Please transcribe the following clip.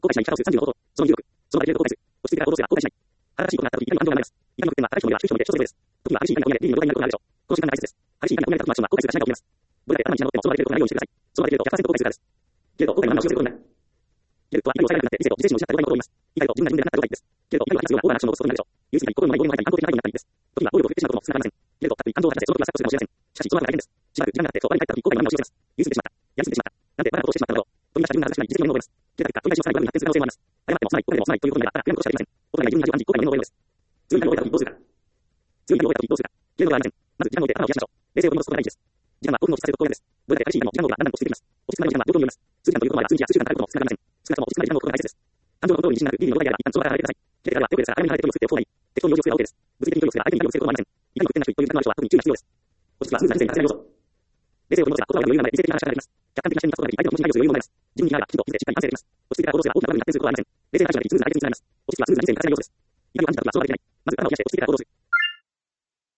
公開しない方数30のこと、その記録、その場で公開する。落ち着いた行動すら公開しない。新しいことがあった時、いかにも安堵がなります。いかにも点は、新しい人には、低い人にで小説です。時には激しい痛みが起きない、リーグの状態になることがあるでしょう。この習慣が大切です。激しい痛みが起きない時は、公開するかしないかを決めます。どれだけ頭に血が乗っても、その場で出ることがないようにしてください。その場で出ると 100% 公開するからです。けれど、後悔の何をすることになる。けれど、怒りを抑えられなくなって、理性と自制心を失った弱いことを言います。怒りと自分が自分でなった状態です。けれど、怒りは必要なオーバーなアクションを起こすことになるでしょう。優先に心のない暴言を吐いたり、反抗的な態度になったりです。時には暴力を振るってしまうことも少なくありません。けれど、たとえ感情を吐き出して、その時は錯誤するかもしれません。しかし、その後が大変です。しばらく時間が経って、そこに入った時、後悔の何をしようとします。言い過ぎてしまった。やりすぎてしまった。なんてバカなことをしてしまったのだろう。取り出した自分が恥ずかしくなり、自責の念を覚えます。けれど、結果、取り出しをさらに悪に発展する可能性もあります。謝ってもすまない、後悔でもすまないということになれば、悔やむことしかできません。大人が自分に恥を感じ、後悔の念を覚えるのです。強い痛みを覚えた時どうするか。強い痛みを覚えた時どうするか。けれどはありません。まず時間を置いて頭を冷やしましょう。冷静を取り戻すことが大事です。時間は僕の落ち着かせることです。どれだけ激しい痛みも時間の方がだんだんと落ち着いてきます。落ち着くまでの時間は病気によります。数時間ということまでは数日や数週間かかることも少なくありません。少なくとも落ち着くまで時間を置くことが大切です。感情のコントロールに自信がなく、リーグの状態であれば、一旦その場から離れてください。けれどあれは手遅れですから、早めに離れて距離を作っておく方がいい。適当に要求するが OK です。物理的に要求するが相手に痛みを防ぐことはありません。いかにも得点な人という時間のある人は特に注意が必要です。落ち着きはスムーズな人生に達成の要素。冷静を取り戻せば、言葉が余裕になるので、理性的な話ができます。客観的な視点に立つことができ、相手の気持ちに配慮する余裕も生まれます。自分に気があれば、きちんと気づいてしっかり反省できます。落ち着きはしっかり安定できます。冷静な対処ができ、スムーズな人生に達成することはありません。冷静な対処ができ、スムーズな人生に達成することはあります。落ち着きはスムーズな人生に達成の要素です。怒りを感じた時はその場でできない。まず頭を冷やして落ち着いてから行動する。